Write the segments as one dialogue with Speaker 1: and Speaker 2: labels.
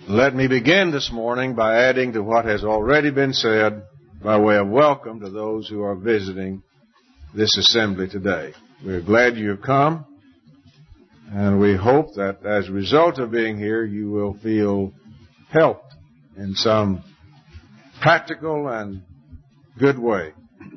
Speaker 1: Let me begin this morning by adding to what has already been said by way of welcome to those who are visiting this assembly today. We're glad you have come, and we hope that as a result of being here, you will feel helped in some practical and good way.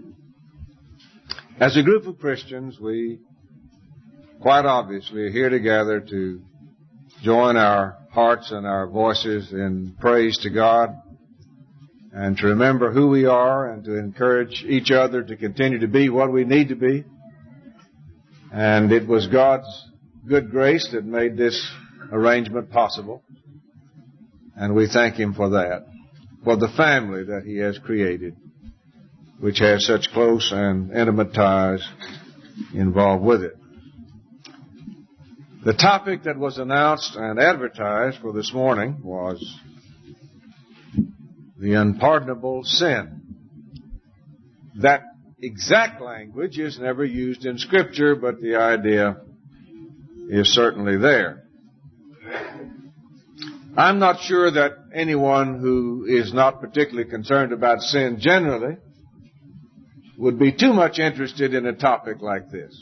Speaker 1: As a group of Christians, we quite obviously are here together to join our hearts and our voices in praise to God and to remember who we are and to encourage each other to continue to be what we need to be. And it was God's good grace that made this arrangement possible. And we thank Him for that, for the family that He has created, which has such close and intimate ties involved with it. The topic that was announced and advertised for this morning was the unpardonable sin. That exact language is never used in Scripture, but the idea is certainly there. I'm not sure that anyone who is not particularly concerned about sin generally would be too much interested in a topic like this.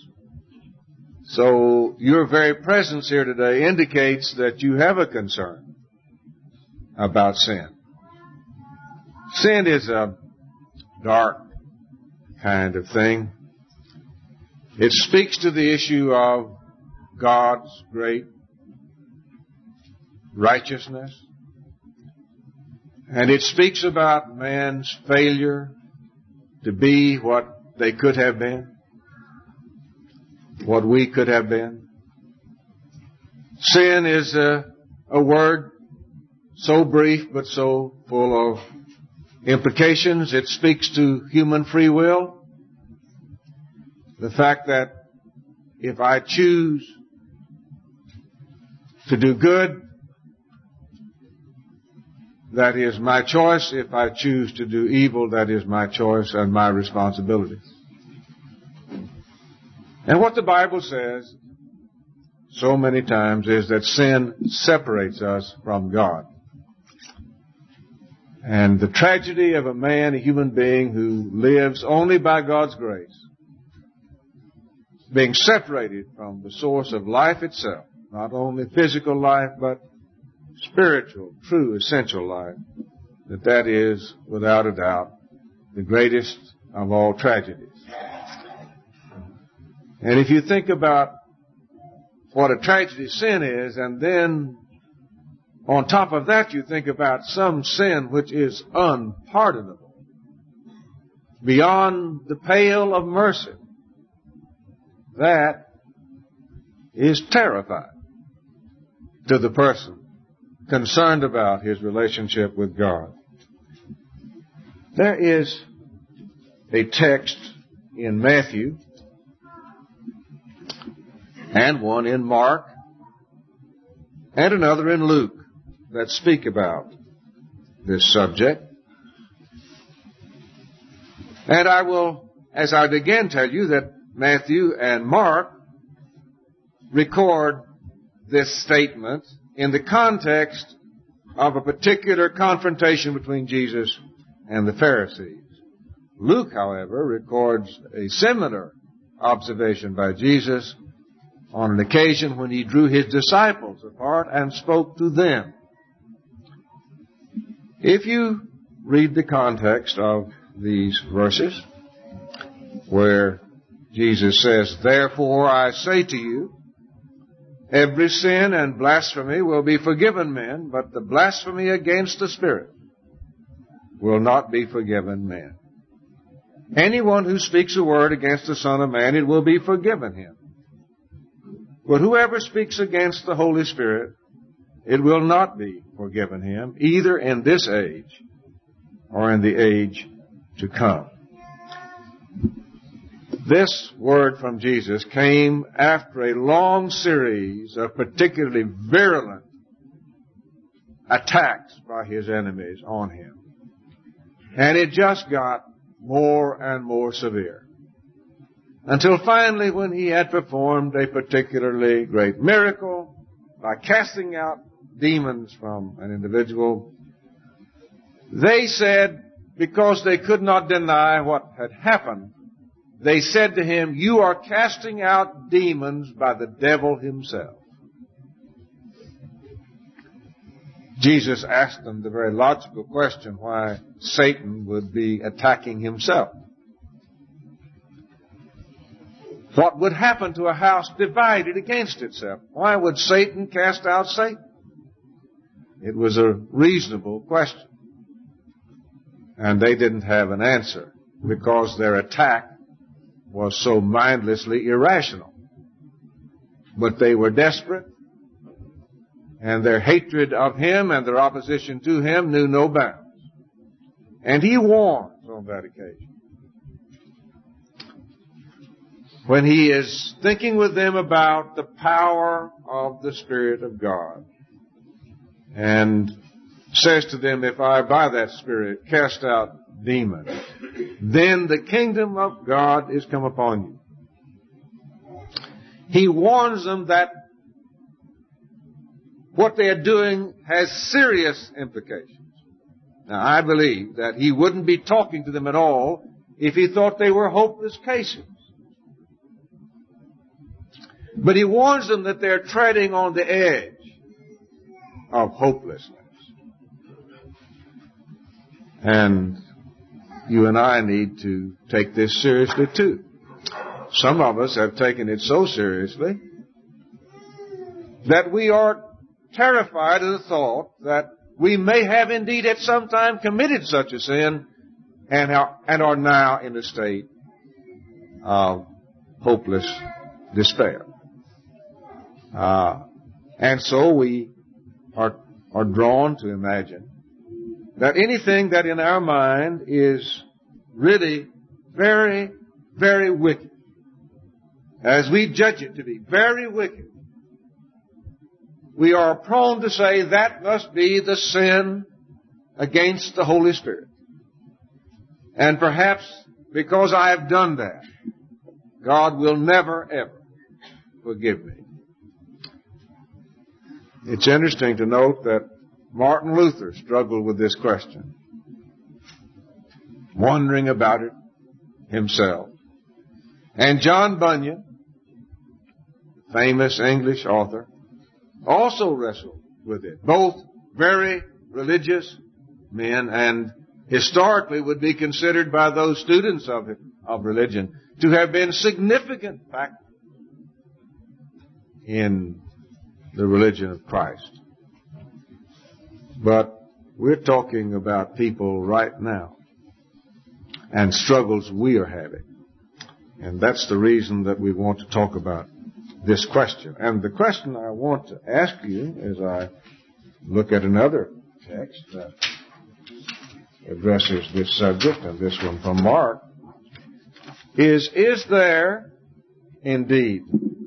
Speaker 1: So your very presence here today indicates that you have a concern about sin. Sin is a dark kind of thing. It speaks to the issue of God's great righteousness. And it speaks about man's failure to be what they could have been, what we could have been. Sin is a word so brief but so full of implications. It speaks to human free will. The fact that if I choose to do good, that is my choice. If I choose to do evil, that is my choice and my responsibility. And what the Bible says so many times is that sin separates us from God. And the tragedy of a man, a human being who lives only by God's grace, being separated from the source of life itself, not only physical life, but spiritual, true, essential life, that is, without a doubt, the greatest of all tragedies. And if you think about what a tragedy sin is, and then on top of that you think about some sin which is unpardonable, beyond the pale of mercy, that is terrifying to the person concerned about his relationship with God. There is a text in Matthew and one in Mark and another in Luke that speak about this subject. And I will, as I begin, tell you that Matthew and Mark record this statement in the context of a particular confrontation between Jesus and the Pharisees. Luke, however, records a similar observation by Jesus on an occasion when he drew his disciples apart and spoke to them. If you read the context of these verses, where Jesus says, "Therefore I say to you, every sin and blasphemy will be forgiven men, but the blasphemy against the Spirit will not be forgiven men. Anyone who speaks a word against the Son of Man, it will be forgiven him. But whoever speaks against the Holy Spirit, it will not be forgiven him, either in this age or in the age to come." This word from Jesus came after a long series of particularly virulent attacks by his enemies on him. And it just got more and more severe. Until finally, when he had performed a particularly great miracle by casting out demons from an individual, they said, because they could not deny what had happened, they said to him, "You are casting out demons by the devil himself." Jesus asked them the very logical question why Satan would be attacking himself. What would happen to a house divided against itself? Why would Satan cast out Satan? It was a reasonable question. And they didn't have an answer because their attack was so mindlessly irrational. But they were desperate, and their hatred of him and their opposition to him knew no bounds. And he warns on that occasion. When he is thinking with them about the power of the Spirit of God, and says to them, "If I by that Spirit cast out demons, then the kingdom of God is come upon you." He warns them that what they are doing has serious implications. Now, I believe that he wouldn't be talking to them at all if he thought they were hopeless cases. But he warns them that they're treading on the edge of hopelessness. And you and I need to take this seriously too. Some of us have taken it so seriously that we are terrified of the thought that we may have indeed at some time committed such a sin and are now in a state of hopeless despair. And so we are drawn to imagine that anything that in our mind is really very, very wicked, as we judge it to be very wicked, we are prone to say that must be the sin against the Holy Spirit. And perhaps because I have done that, God will never, ever forgive me. It's interesting to note that Martin Luther struggled with this question, wondering about it himself. And John Bunyan, famous English author, also wrestled with it. Both very religious men and historically would be considered by those students of religion to have been significant factors in the religion of Christ. But we're talking about people right now and struggles we are having. And that's the reason that we want to talk about this question. And the question I want to ask you as I look at another text that addresses this subject, and this one from Mark, is there indeed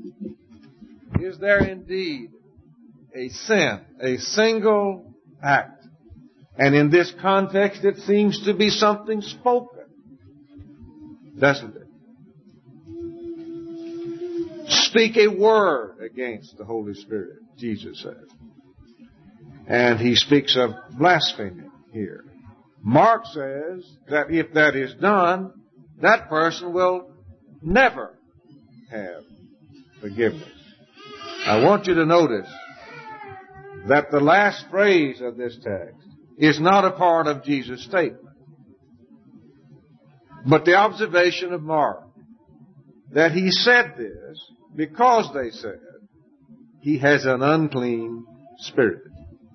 Speaker 1: a sin, a single act? And in this context, it seems to be something spoken, doesn't it? Speak a word against the Holy Spirit, Jesus said. And he speaks of blasphemy here. Mark says that if that is done, that person will never have forgiveness. I want you to notice that the last phrase of this text is not a part of Jesus' statement, but the observation of Mark, that he said this because they said he has an unclean spirit.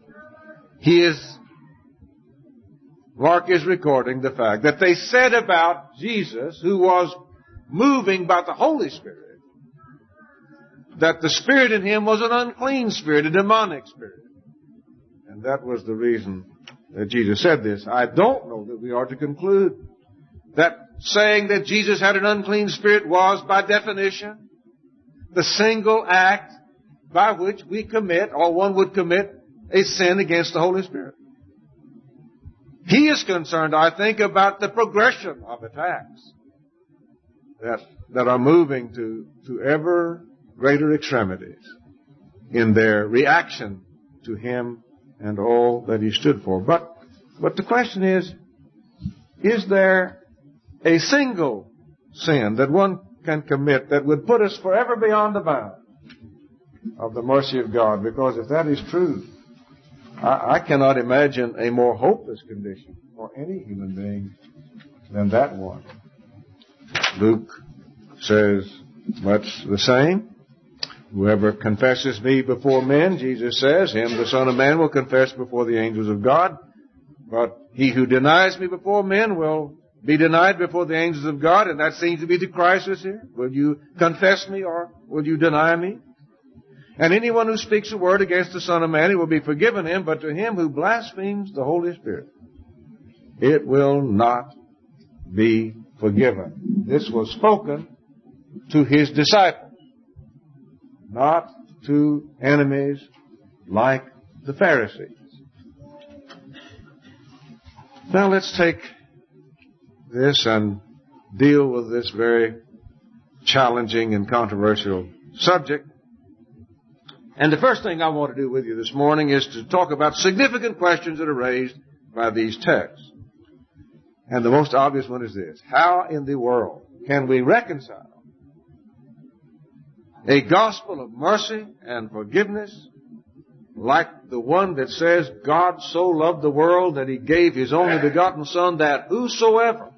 Speaker 1: Mark is recording the fact that they said about Jesus, who was moving by the Holy Spirit, that the spirit in him was an unclean spirit, a demonic spirit. And that was the reason that Jesus said this. I don't know that we are to conclude that saying that Jesus had an unclean spirit was, by definition, the single act by which we commit, or one would commit, a sin against the Holy Spirit. He is concerned, I think, about the progression of attacks that are moving to ever greater extremities in their reaction to him and all that he stood for. But the question is there a single sin that one can commit that would put us forever beyond the bound of the mercy of God? Because if that is true, I cannot imagine a more hopeless condition for any human being than that one. Luke says much the same. Whoever confesses me before men, Jesus says, him the Son of Man will confess before the angels of God. But he who denies me before men will be denied before the angels of God. And that seems to be the crisis here. Will you confess me or will you deny me? And anyone who speaks a word against the Son of Man, it will be forgiven him. But to him who blasphemes the Holy Spirit, it will not be forgiven. This was spoken to his disciples, not to enemies like the Pharisees. Now let's take this and deal with this very challenging and controversial subject. And the first thing I want to do with you this morning is to talk about significant questions that are raised by these texts. And the most obvious one is this: how in the world can we reconcile a gospel of mercy and forgiveness like the one that says God so loved the world that he gave his only begotten Son, that whosoever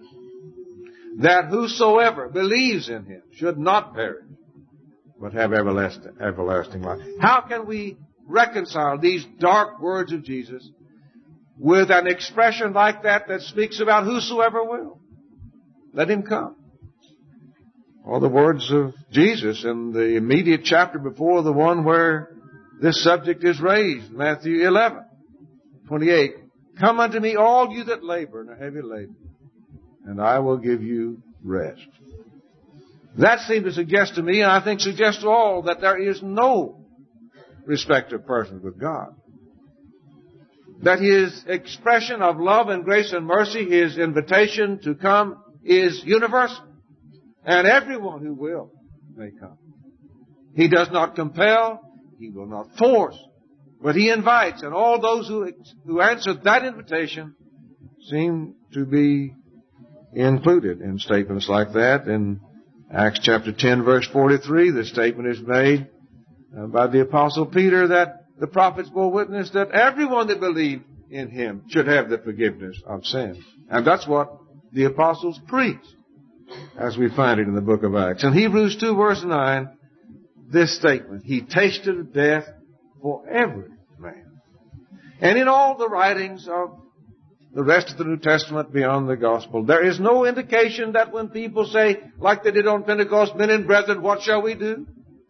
Speaker 1: believes in him should not perish but have everlasting life? How can we reconcile these dark words of Jesus with an expression like that speaks about whosoever will? Let him come. Or the words of Jesus in the immediate chapter before the one where this subject is raised, Matthew 11:28. Come unto me, all you that labor and are heavy laden, and I will give you rest. That seems to suggest to me, and I think suggests to all, that there is no respect of persons with God. That his expression of love and grace and mercy, his invitation to come, is universal. And everyone who will may come. He does not compel, he will not force, but he invites. And all those who answer that invitation seem to be included in statements like that. In Acts chapter 10, verse 43, the statement is made by the Apostle Peter that the prophets bore witness that everyone that believed in him should have the forgiveness of sins. And that's what the apostles preached, as we find it in the book of Acts. In Hebrews 2, verse 9, this statement: he tasted death for every man. And in all the writings of the rest of the New Testament beyond the gospel, there is no indication that when people say, like they did on Pentecost, men and brethren, what shall we do?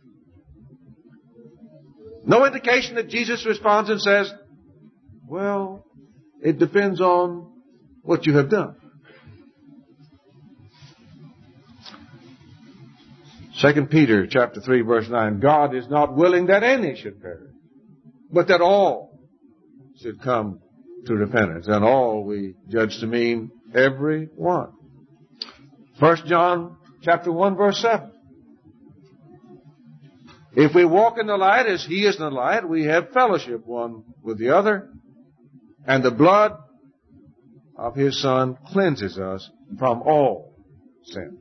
Speaker 1: No indication that Jesus responds and says, well, it depends on what you have done. 2 Peter chapter 3, verse 9, God is not willing that any should perish, but that all should come to repentance. And all we judge to mean every one. 1 John chapter 1, verse 7. If we walk in the light as he is in the light, we have fellowship one with the other, and the blood of his Son cleanses us from all sin.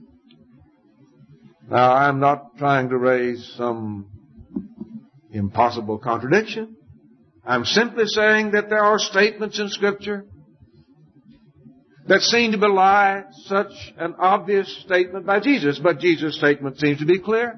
Speaker 1: Now, I'm not trying to raise some impossible contradiction. I'm simply saying that there are statements in Scripture that seem to belie such an obvious statement by Jesus. But Jesus' statement seems to be clear.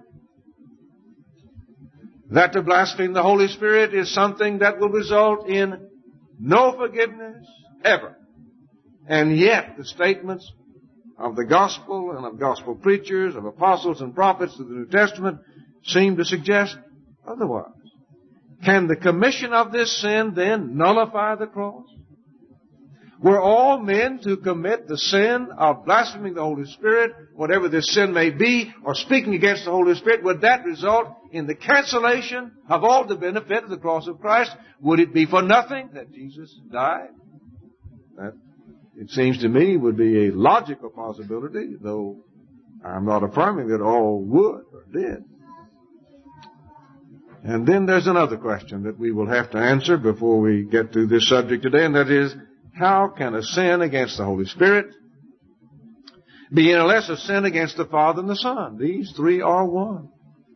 Speaker 1: That to blaspheme the Holy Spirit is something that will result in no forgiveness ever. And yet the statements of the gospel and of gospel preachers, of apostles and prophets of the New Testament seem to suggest otherwise. Can the commission of this sin then nullify the cross? Were all men to commit the sin of blaspheming the Holy Spirit, whatever this sin may be, or speaking against the Holy Spirit, would that result in the cancellation of all the benefit of the cross of Christ? Would it be for nothing that Jesus died? That, it seems to me, would be a logical possibility, though I'm not affirming that all would or did. And then there's another question that we will have to answer before we get through this subject today, and that is, how can a sin against the Holy Spirit be any less a sin against the Father and the Son? These three are one.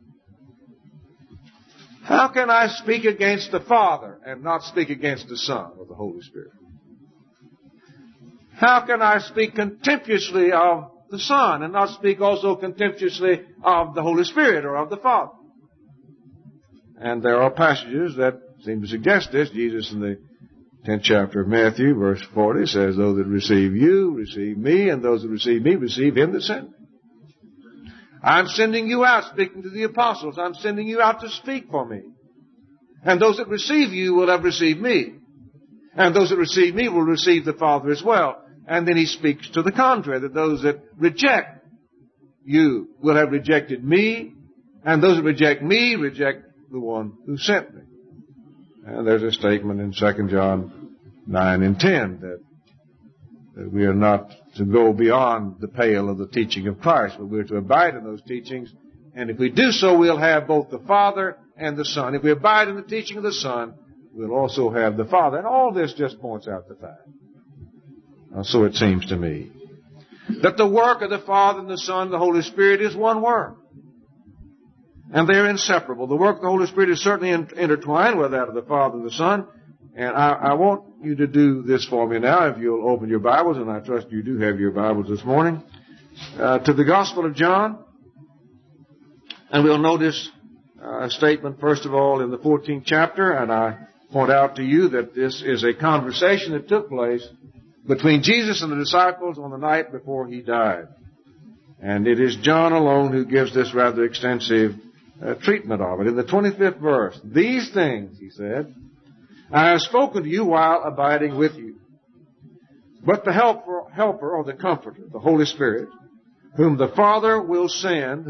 Speaker 1: How can I speak against the Father and not speak against the Son or the Holy Spirit? How can I speak contemptuously of the Son and not speak also contemptuously of the Holy Spirit or of the Father? And there are passages that seem to suggest this. Jesus in the 10th chapter of Matthew, verse 40, says, those that receive you, receive me, and those that receive me, receive him that sent me. I'm sending you out, speaking to the apostles. I'm sending you out to speak for me. And those that receive you will have received me. And those that receive me will receive the Father as well. And then he speaks to the contrary, that those that reject you will have rejected me, and those that reject me reject the one who sent me. And there's a statement in 2 John 9 and 10 that we are not to go beyond the pale of the teaching of Christ, but we're to abide in those teachings. And if we do so, we'll have both the Father and the Son. If we abide in the teaching of the Son, we'll also have the Father. And all this just points out the fact. So it seems to me that the work of the Father and the Son and the Holy Spirit is one work. And they're inseparable. The work of the Holy Spirit is certainly intertwined with that of the Father and the Son. And I want you to do this for me now, if you'll open your Bibles, and I trust you do have your Bibles this morning, to the Gospel of John. And we'll notice a statement, first of all, in the 14th chapter, and I point out to you that this is a conversation that took place between Jesus and the disciples on the night before he died. And it is John alone who gives this rather extensive treatment of it. In the 25th verse, these things, he said, I have spoken to you while abiding with you. But the helper or the Comforter, the Holy Spirit, whom the Father will send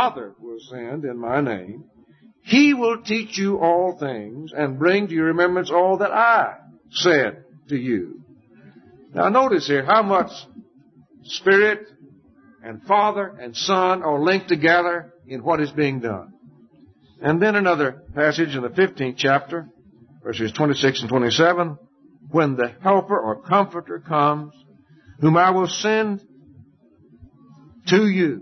Speaker 1: in my name, he will teach you all things and bring to your remembrance all that I said to you. Now notice here how much Spirit and Father and Son are linked together in what is being done. And then another passage in the 15th chapter, verses 26 and 27, when the Helper or Comforter comes, whom I will send to you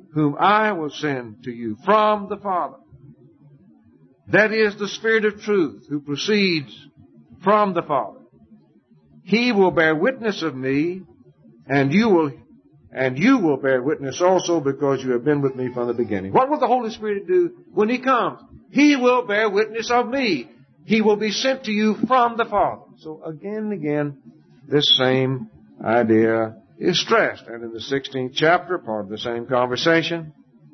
Speaker 1: from the Father. That is the Spirit of truth who proceeds from the Father. He will bear witness of me, and you will bear witness also because you have been with me from the beginning. What will the Holy Spirit do when he comes? He will bear witness of me. He will be sent to you from the Father. So again and again, this same idea is stressed. And in the 16th chapter, part of the same conversation,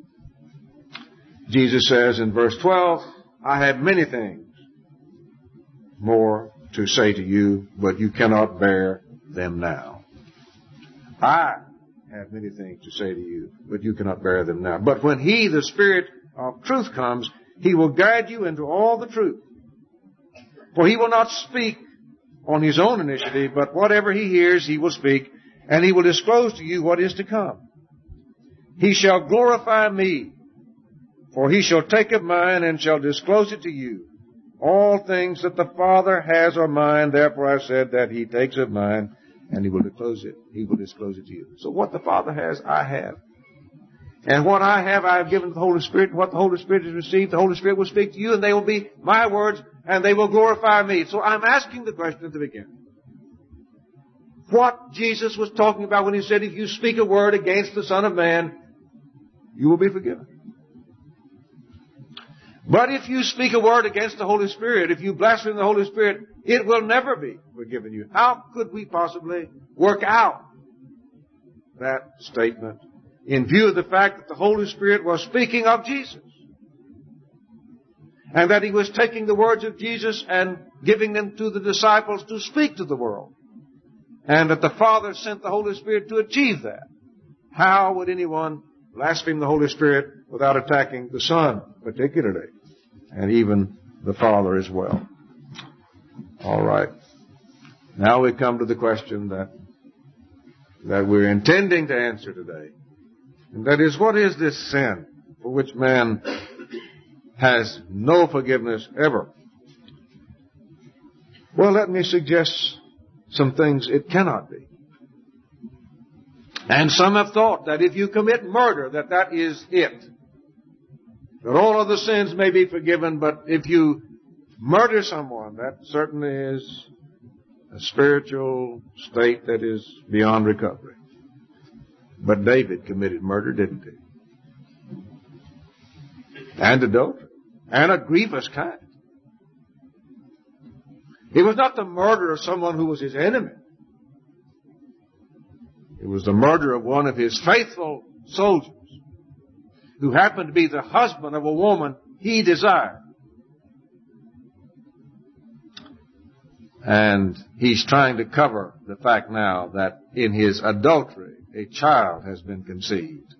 Speaker 1: Jesus says in verse 12, I have many things more to say to you, but you cannot bear them now. I have many things to say to you, but you cannot bear them now. But when he, the Spirit of truth, comes, he will guide you into all the truth. For he will not speak on his own initiative, but whatever he hears, he will speak, and he will disclose to you what is to come. He shall glorify me, for he shall take of mine and shall disclose it to you. All things that the Father has are mine, therefore I said that he takes of mine, and he will disclose it. He will disclose it to you. So what the Father has, I have. And what I have given to the Holy Spirit. And what the Holy Spirit has received, the Holy Spirit will speak to you, and they will be my words, and they will glorify me. So I'm asking the question at the beginning. What Jesus was talking about when he said, if you speak a word against the Son of Man, you will be forgiven. But if you speak a word against the Holy Spirit, if you blaspheme the Holy Spirit, it will never be forgiven you. How could we possibly work out that statement in view of the fact that the Holy Spirit was speaking of Jesus? And that he was taking the words of Jesus and giving them to the disciples to speak to the world. And that the Father sent the Holy Spirit to achieve that. How would anyone blaspheme the Holy Spirit without attacking the Son, particularly, and even the Father as well? All right. Now we come to the question that we're intending to answer today. And that is, what is this sin for which man has no forgiveness ever. Well, let me suggest some things it cannot be. And some have thought that if you commit murder, that is it. That all other sins may be forgiven, but if you murder someone, that certainly is a spiritual state that is beyond recovery. But David committed murder, didn't he? And adultery. And a grievous kind. It was not the murder of someone who was his enemy. It was the murder of one of his faithful soldiers who happened to be the husband of a woman he desired. And he's trying to cover the fact now that in his adultery, a child has been conceived.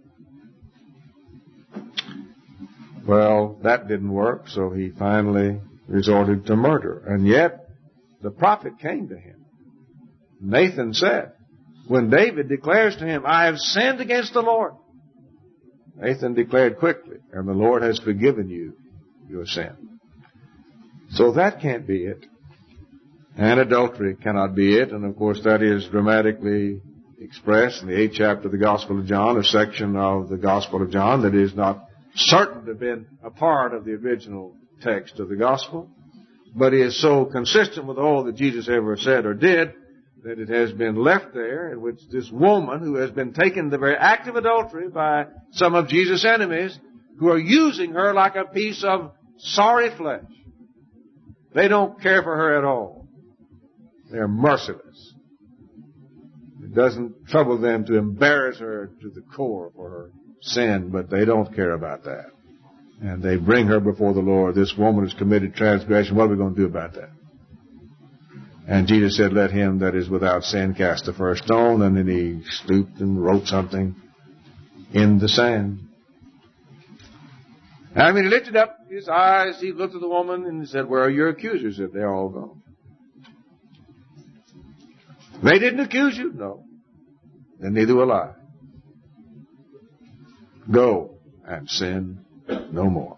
Speaker 1: Well, that didn't work, so he finally resorted to murder. And yet, the prophet came to him. Nathan said, when David declares to him, I have sinned against the Lord, Nathan declared quickly, and the Lord has forgiven you your sin. So that can't be it. And adultery cannot be it. And of course that is dramatically expressed in the 8th chapter of the Gospel of John, a section of the Gospel of John that is not certain to have been a part of the original text of the Gospel, but is so consistent with all that Jesus ever said or did that it has been left there, in which this woman who has been taken the very act of adultery by some of Jesus' enemies who are using her like a piece of sorry flesh. They don't care for her at all. They're merciless. It doesn't trouble them to embarrass her to the core for her sin, but they don't care about that. And they bring her before the Lord. This woman has committed transgression. What are we going to do about that? And Jesus said, let him that is without sin cast the first stone. And then he stooped and wrote something in the sand. And when he lifted up his eyes, he looked at the woman and he said, where are your accusers? He said, they're all gone. They didn't accuse you? No. Then neither will I. Go and sin no more.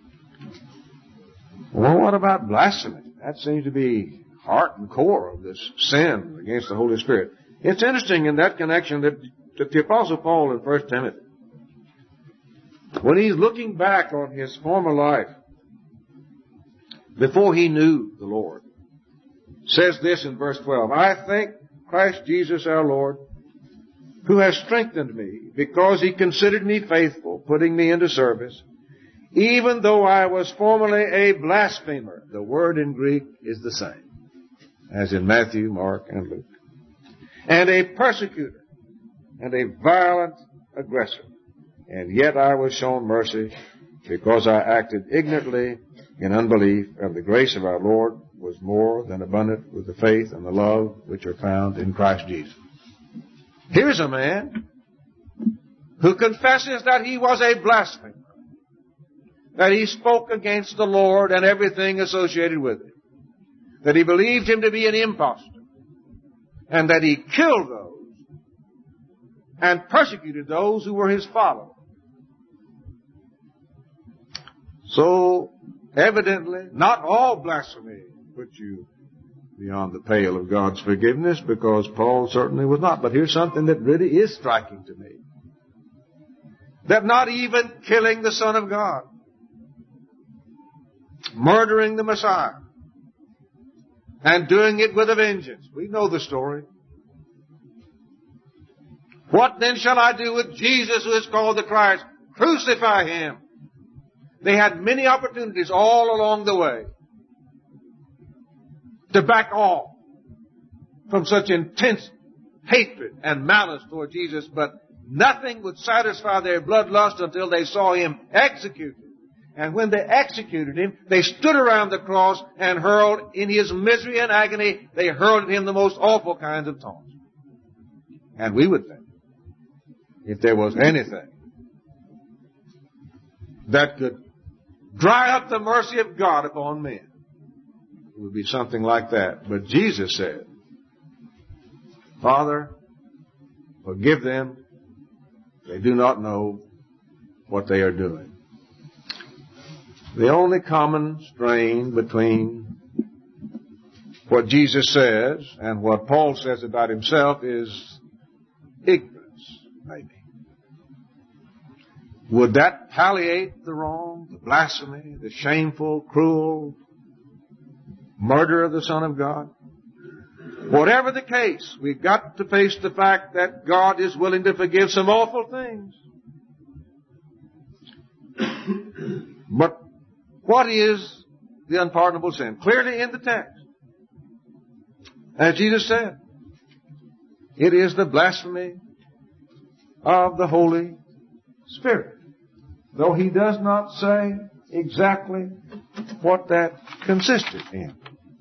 Speaker 1: Well, what about blasphemy? That seems to be heart and core of this sin against the Holy Spirit. It's interesting in that connection that the Apostle Paul in 1 Timothy, when he's looking back on his former life, before he knew the Lord, says this in verse 12, I thank Christ Jesus our Lord, who has strengthened me, because he considered me faithful, putting me into service, even though I was formerly a blasphemer. The word in Greek is the same as in Matthew, Mark, and Luke. And a persecutor, and a violent aggressor. And yet I was shown mercy, because I acted ignorantly in unbelief, and the grace of our Lord was more than abundant with the faith and the love which are found in Christ Jesus. Here's a man who confesses that he was a blasphemer, that he spoke against the Lord and everything associated with it, that he believed him to be an impostor, and that he killed those and persecuted those who were his followers. So, evidently, not all blasphemy puts you beyond the pale of God's forgiveness, because Paul certainly was not. But here's something that really is striking to me. That not even killing the Son of God, murdering the Messiah, and doing it with a vengeance. We know the story. What then shall I do with Jesus who is called the Christ? Crucify him. They had many opportunities all along the way to back off from such intense hatred and malice toward Jesus, but nothing would satisfy their bloodlust until they saw him executed. And when they executed him, they stood around the cross and hurled, in his misery and agony, they hurled at him the most awful kinds of taunts. And we would think, if there was anything that could dry up the mercy of God upon men, it would be something like that. But Jesus said, Father, forgive them. They do not know what they are doing. The only common strain between what Jesus says and what Paul says about himself is ignorance, maybe. Would that palliate the wrong, the blasphemy, the shameful, cruel murder of the Son of God? Whatever the case, we've got to face the fact that God is willing to forgive some awful things. But what is the unpardonable sin? Clearly in the text. As Jesus said, it is the blasphemy of the Holy Spirit. Though he does not say exactly what that consisted in.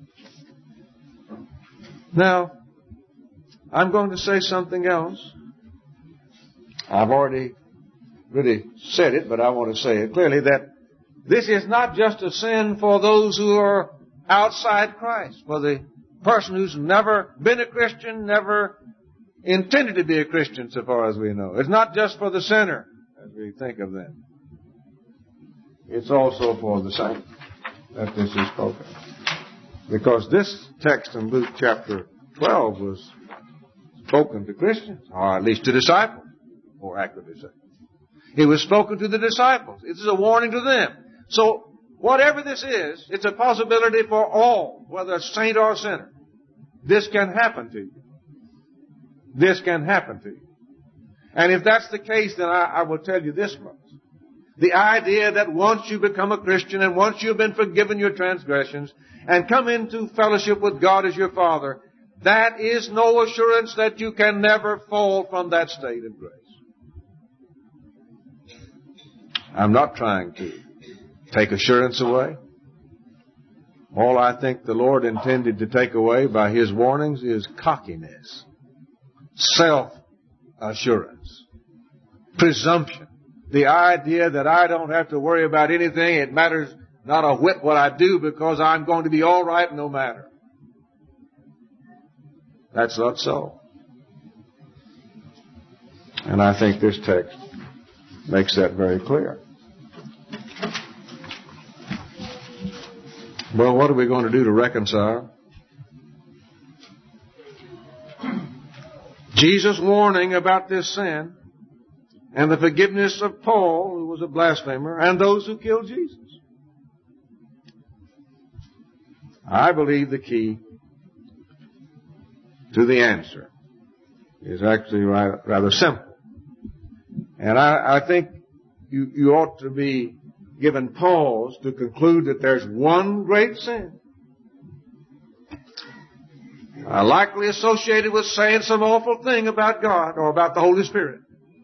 Speaker 1: Now, I'm going to say something else. I've already really said it, but I want to say it clearly, that this is not just a sin for those who are outside Christ, for the person who's never been a Christian, never intended to be a Christian so far as we know. It's not just for the sinner, as we think of them. It's also for the saint that this is spoken. Because this text in Luke chapter 12 was spoken to Christians, or at least to disciples, more accurately said. It was spoken to the disciples. It is a warning to them. So, whatever this is, it's a possibility for all, whether saint or sinner. This can happen to you. This can happen to you. And if that's the case, then I will tell you this much. The idea that once you become a Christian and once you've been forgiven your transgressions and come into fellowship with God as your Father, that is no assurance that you can never fall from that state of grace. I'm not trying to take assurance away. All I think the Lord intended to take away by His warnings is cockiness, self-assurance, presumption. The idea that I don't have to worry about anything, it matters not a whit what I do because I'm going to be all right no matter. That's not so. And I think this text makes that very clear. Well, what are we going to do to reconcile? Jesus' warning about this sin and the forgiveness of Paul, who was a blasphemer, and those who killed Jesus. I believe the key to the answer is actually rather simple. And I think you ought to be given pause to conclude that there's one great sin, likely associated with saying some awful thing about God or about the Holy Spirit,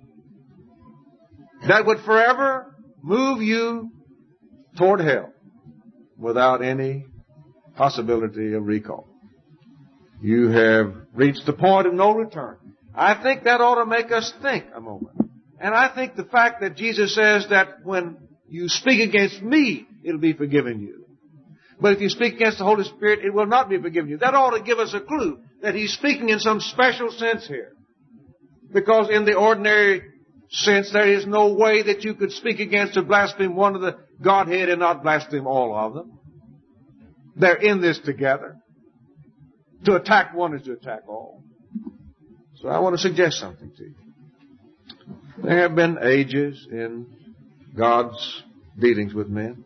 Speaker 1: that would forever move you toward hell without any possibility of recall. You have reached the point of no return. I think that ought to make us think a moment. And I think the fact that Jesus says that when you speak against me, it'll be forgiven you. But if you speak against the Holy Spirit, it will not be forgiven you. That ought to give us a clue that He's speaking in some special sense here. Because in the ordinary sense, there is no way that you could speak against or blaspheme one of the Godhead and not blaspheme all of them. They're in this together. To attack one is to attack all. So I want to suggest something to you. There have been ages in God's dealings with men.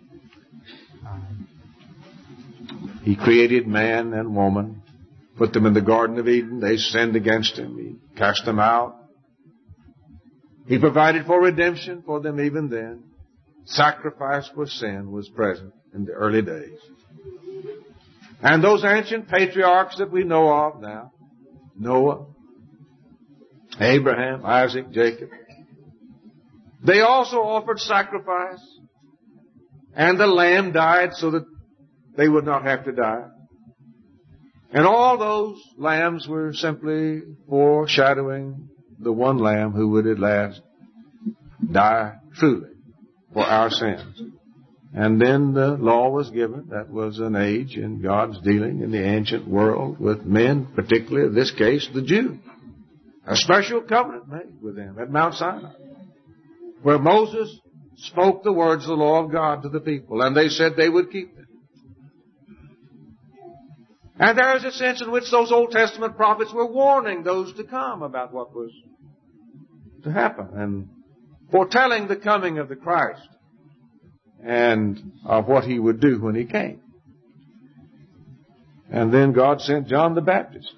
Speaker 1: He created man and woman, put them in the Garden of Eden. They sinned against Him. He cast them out. He provided for redemption for them even then. Sacrifice for sin was present in the early days. And those ancient patriarchs that we know of now, Noah, Abraham, Isaac, Jacob, they also offered sacrifice. And the lamb died so that they would not have to die. And all those lambs were simply foreshadowing the one lamb who would at last die truly for our sins. And then the law was given. That was an age in God's dealing in the ancient world with men, particularly in this case the Jew. A special covenant made with them at Mount Sinai, where Moses spoke the words of the law of God to the people, and they said they would keep it. And there is a sense in which those Old Testament prophets were warning those to come about what was to happen and foretelling the coming of the Christ and of what he would do when he came. And then God sent John the Baptist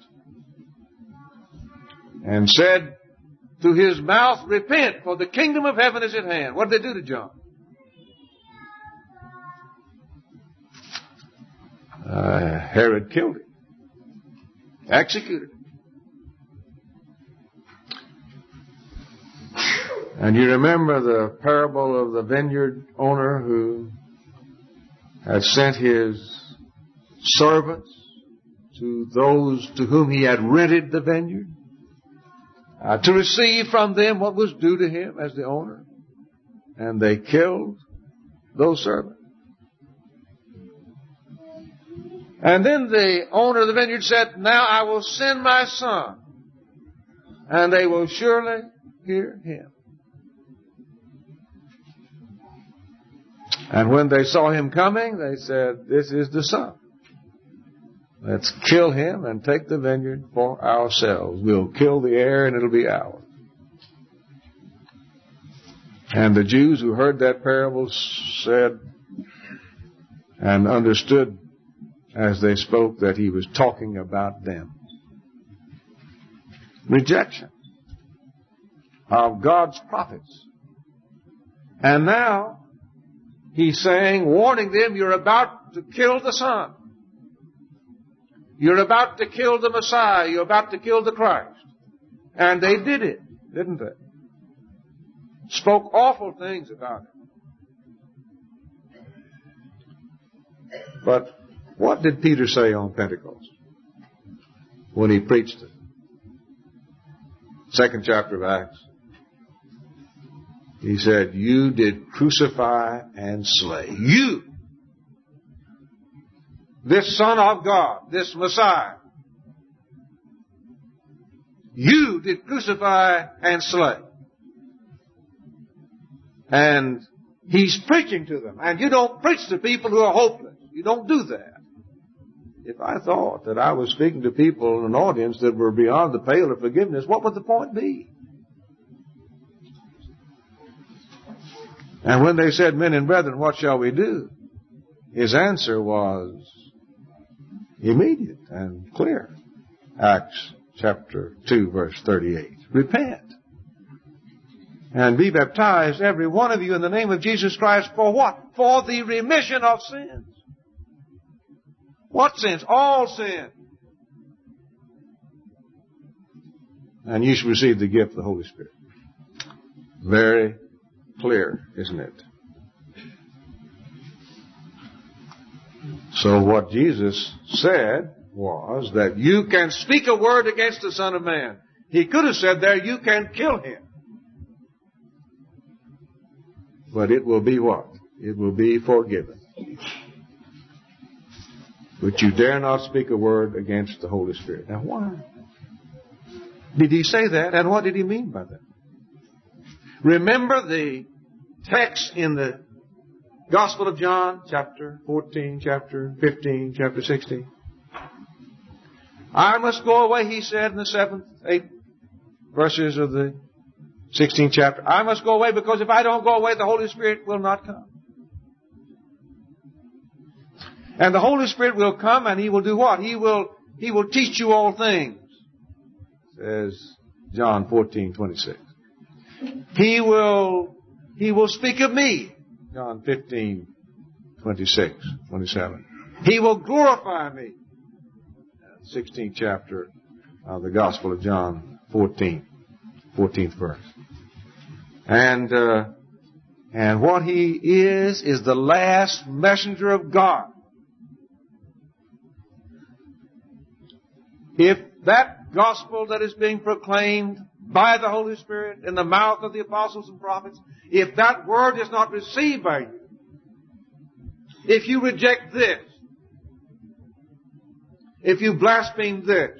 Speaker 1: and said to his mouth, "Repent, for the kingdom of heaven is at hand." What did they do to John? Herod killed him, executed him. And you remember the parable of the vineyard owner who had sent his servants to those to whom he had rented the vineyard to receive from them what was due to him as the owner. And they killed those servants. And then the owner of the vineyard said, "Now I will send my son, and they will surely hear him." And when they saw him coming, they said, "This is the son. Let's kill him and take the vineyard for ourselves. We'll kill the heir and it'll be ours." And the Jews who heard that parable said and understood as they spoke that he was talking about them. Rejection of God's prophets. And now he's saying, warning them, you're about to kill the Son. You're about to kill the Messiah. You're about to kill the Christ. And they did it, didn't they? Spoke awful things about him. But what did Peter say on Pentecost when he preached it? 2nd chapter of Acts. He said, "You did crucify and slay." You! This Son of God, this Messiah. You did crucify and slay. And he's preaching to them. And you don't preach to people who are hopeless. You don't do that. If I thought that I was speaking to people in an audience that were beyond the pale of forgiveness, what would the point be? And when they said, "Men and brethren, what shall we do?" his answer was immediate and clear. Acts chapter 2, verse 38. "Repent and be baptized, every one of you, in the name of Jesus Christ, for what? For the remission of sins." What sins? All sin. And you shall receive the gift of the Holy Spirit. Very clear, isn't it? So what Jesus said was that you can speak a word against the Son of Man. He could have said there, you can kill him. But it will be what? It will be forgiven. But you dare not speak a word against the Holy Spirit. Now why? Did he say that? And what did he mean by that? Remember the text in the Gospel of John, chapter 14, chapter 15, chapter 16. "I must go away," he said in the 7th, 8th verses of the 16th chapter. "I must go away because if I don't go away, the Holy Spirit will not come." And the Holy Spirit will come and he will do what? He will teach you all things, says John 14:26. He will speak of me, John 15:26, 27. He will glorify me, 16th chapter of the Gospel of John 14th verse. And what he is the last messenger of God. If that gospel that is being proclaimed by the Holy Spirit in the mouth of the apostles and prophets, if that word is not received by you, if you reject this, if you blaspheme this,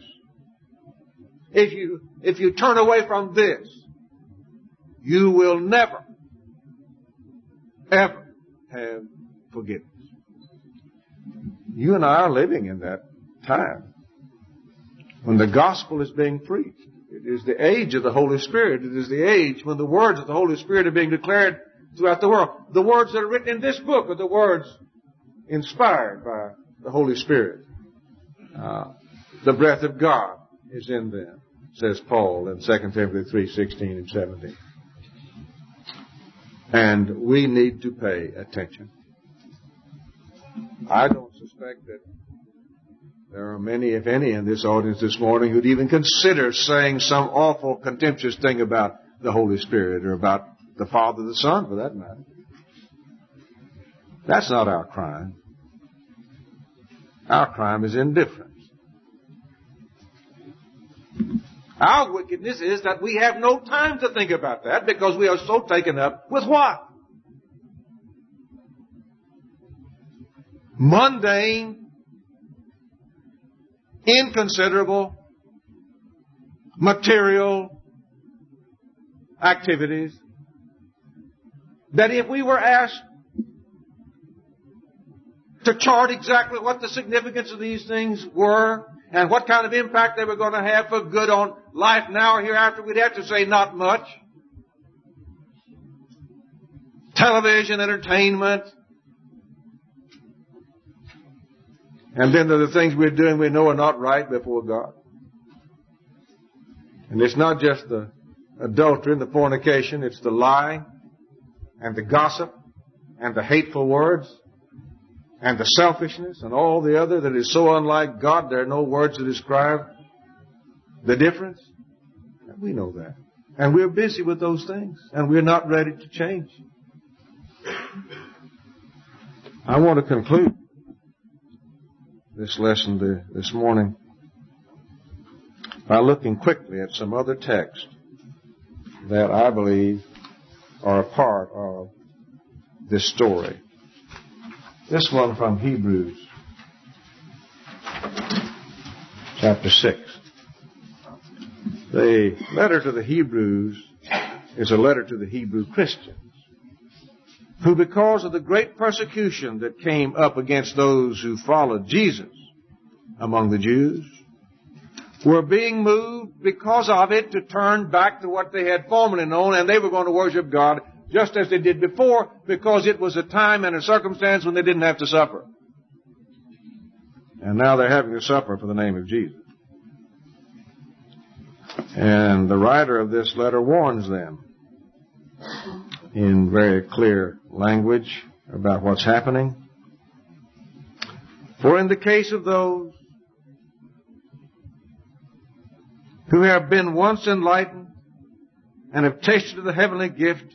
Speaker 1: if you turn away from this, you will never ever have forgiveness. You and I are living in that time when the gospel is being preached. It is the age of the Holy Spirit. It is the age when the words of the Holy Spirit are being declared throughout the world. The words that are written in this book are the words inspired by the Holy Spirit. The breath of God is in them, says Paul in 2 Timothy 3:16 and 17. And we need to pay attention. I don't suspect that there are many, if any, in this audience this morning who'd even consider saying some awful, contemptuous thing about the Holy Spirit or about the Father, the Son, for that matter. That's not our crime. Our crime is indifference. Our wickedness is that we have no time to think about that because we are so taken up with what? Mundane, inconsiderable, material activities. That if we were asked to chart exactly what the significance of these things were and what kind of impact they were going to have for good on life now or hereafter, we'd have to say not much. Television, entertainment. And then there are the things we're doing we know are not right before God. And it's not just the adultery and the fornication, it's the lying and the gossip and the hateful words and the selfishness and all the other that is so unlike God. There are no words to describe the difference. And we know that. And we're busy with those things. And we're not ready to change. I want to conclude this lesson this morning by looking quickly at some other texts that I believe are a part of this story. This one from Hebrews chapter 6. The letter to the Hebrews is a letter to the Hebrew Christians who, because of the great persecution that came up against those who followed Jesus among the Jews, were being moved because of it to turn back to what they had formerly known, and they were going to worship God just as they did before, because it was a time and a circumstance when they didn't have to suffer. And now they're having to suffer for the name of Jesus. And the writer of this letter warns them in very clear language about what's happening. For in the case of those who have been once enlightened and have tasted of the heavenly gift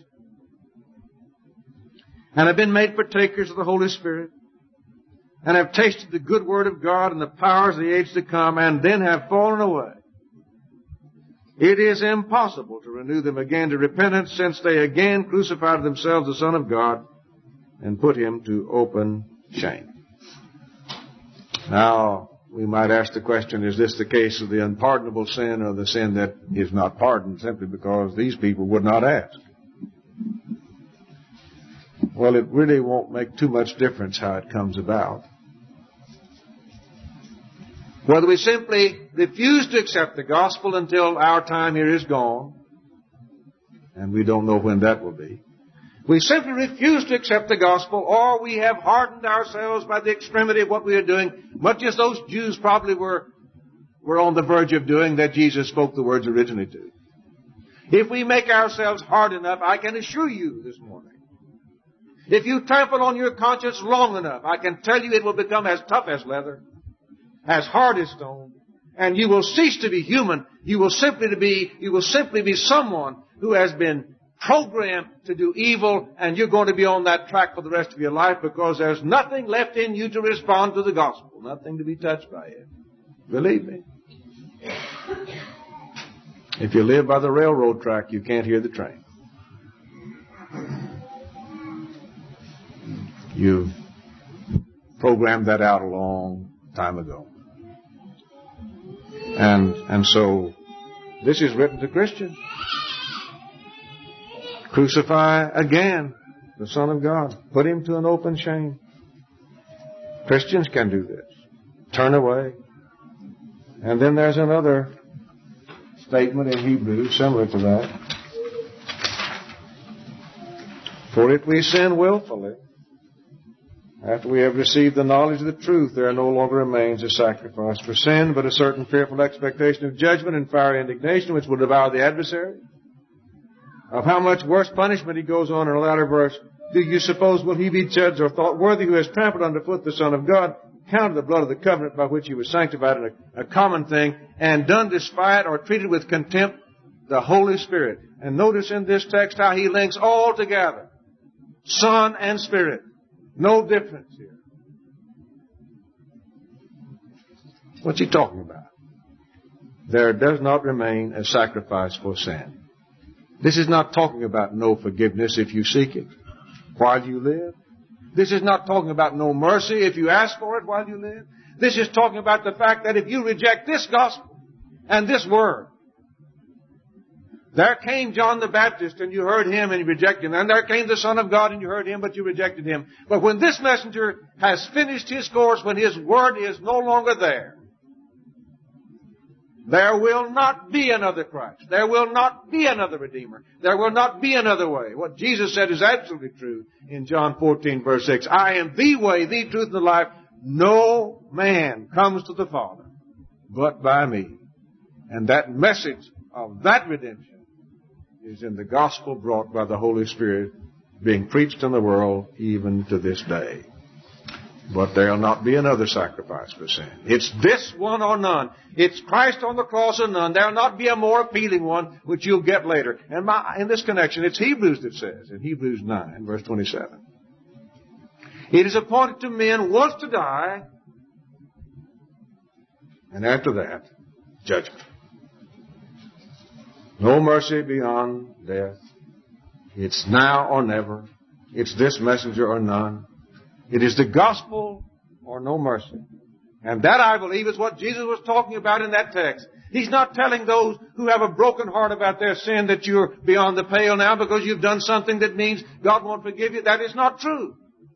Speaker 1: and have been made partakers of the Holy Spirit and have tasted the good word of God and the powers of the age to come and then have fallen away, it is impossible to renew them again to repentance, since they again crucified themselves the Son of God and put him to open shame. Now, we might ask the question, is this the case of the unpardonable sin or the sin that is not pardoned simply because these people would not ask? Well, it really won't make too much difference how it comes about. Whether we simply refuse to accept the gospel until our time here is gone, and we don't know when that will be. We simply refuse to accept the gospel, or we have hardened ourselves by the extremity of what we are doing, much as those Jews probably were on the verge of doing that Jesus spoke the words originally to. If we make ourselves hard enough, I can assure you this morning, if you trample on your conscience long enough, I can tell you it will become as tough as leather, as hard as stone, and you will cease to be human. You will simply be someone who has been programmed to do evil, and you're going to be on that track for the rest of your life because there's nothing left in you to respond to the gospel, nothing to be touched by it. Believe me. If you live by the railroad track, you can't hear the train. You programmed that out a long time ago. And so this is written to Christians. Crucify again the Son of God. Put him to an open shame. Christians can do this. Turn away. And then there's another statement in Hebrews similar to that. For if we sin willfully, after we have received the knowledge of the truth, there no longer remains a sacrifice for sin, but a certain fearful expectation of judgment and fiery indignation which will devour the adversary. Of how much worse punishment, he goes on in a latter verse, do you suppose will he be judged or thought worthy who has trampled underfoot the Son of God, counted the blood of the covenant by which he was sanctified in a common thing, and done despite or treated with contempt the Holy Spirit? And notice in this text how he links all together. Son and Spirit. No difference here. What's he talking about? There does not remain a sacrifice for sin. This is not talking about no forgiveness if you seek it while you live. This is not talking about no mercy if you ask for it while you live. This is talking about the fact that if you reject this gospel and this word, there came John the Baptist and you heard him and you rejected him. And there came the Son of God and you heard him but you rejected him. But when this messenger has finished his course, when his word is no longer there, there will not be another Christ. There will not be another Redeemer. There will not be another way. What Jesus said is absolutely true in John 14 verse 6. I am the way, the truth, and the life. No man comes to the Father but by me. And that message of that redemption is in the gospel brought by the Holy Spirit, being preached in the world even to this day. But there will not be another sacrifice for sin. It's this one or none. It's Christ on the cross or none. There will not be a more appealing one, which you'll get later. And in this connection, it's Hebrews that says, in Hebrews 9, verse 27, it is appointed to men once to die, and after that, judgment. No mercy beyond death. It's now or never. It's this messenger or none. It is the gospel or no mercy. And that, I believe, is what Jesus was talking about in that text. He's not telling those who have a broken heart about their sin that you're beyond the pale now because you've done something that means God won't forgive you. That is not true.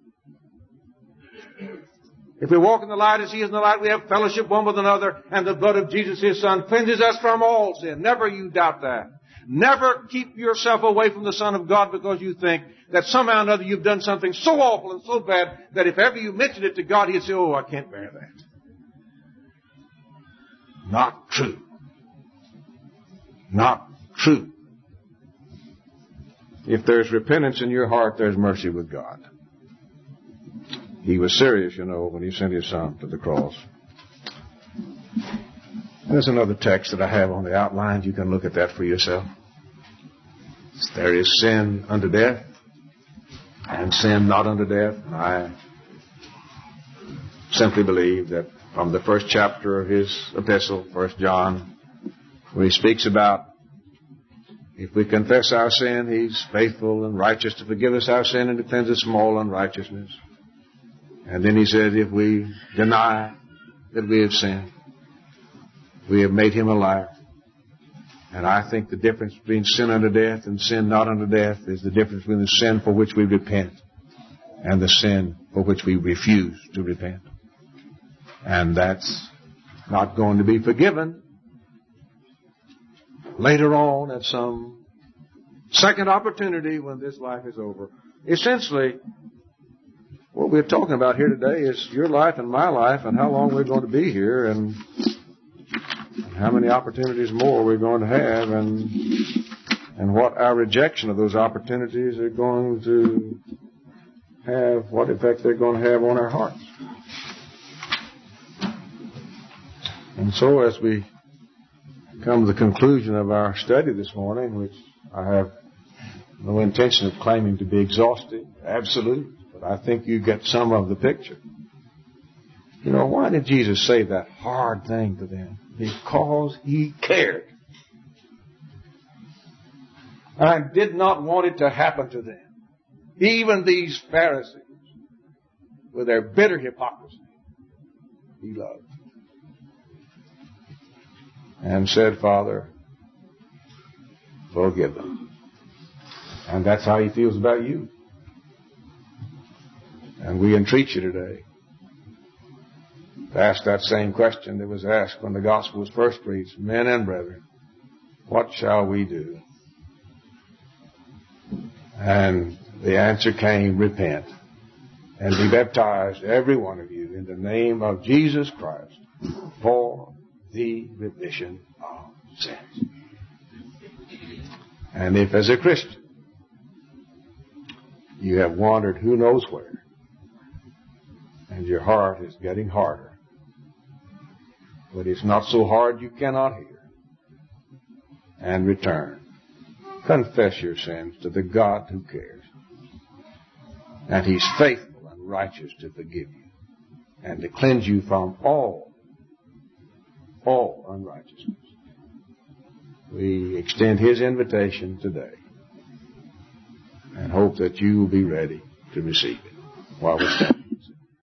Speaker 1: If we walk in the light as He is in the light, we have fellowship one with another, and the blood of Jesus, His Son, cleanses us from all sin. Never you doubt that. Never keep yourself away from the Son of God because you think that somehow or another you've done something so awful and so bad that if ever you mention it to God, He'd say, oh, I can't bear that. Not true. Not true. If there's repentance in your heart, there's mercy with God. He was serious, when He sent His Son to the cross. There's another text that I have on the outline. You can look at that for yourself. There is sin unto death and sin not unto death. I simply believe that from the first chapter of his epistle, 1 John, where he speaks about if we confess our sin, He's faithful and righteous to forgive us our sin and to cleanse us from all unrighteousness. And then he says, if we deny that we have sinned, we have made Him a liar. And I think the difference between sin unto death and sin not unto death is the difference between the sin for which we repent and the sin for which we refuse to repent. And that's not going to be forgiven later on at some second opportunity when this life is over. Essentially, what we're talking about here today is your life and my life and how long we're going to be here and how many opportunities more we're going to have and what our rejection of those opportunities are going to have, what effect they're going to have on our hearts. And so as we come to the conclusion of our study this morning, which I have no intention of claiming to be exhaustive, absolute, but I think you get some of the picture. Why did Jesus say that hard thing to them? Because He cared. And did not want it to happen to them. Even these Pharisees, with their bitter hypocrisy, He loved. And said, Father, forgive them. And that's how He feels about you. And we entreat you today to ask that same question that was asked when the gospel was first preached. Men and brethren, what shall we do? And the answer came, repent and be baptized, every one of you, in the name of Jesus Christ for the remission of sins. And if as a Christian you have wandered who knows where, and your heart is getting harder, but it's not so hard you cannot hear, and return, confess your sins to the God who cares, and He's faithful and righteous to forgive you and to cleanse you from all unrighteousness. We extend His invitation today and hope that you will be ready to receive it while we stand.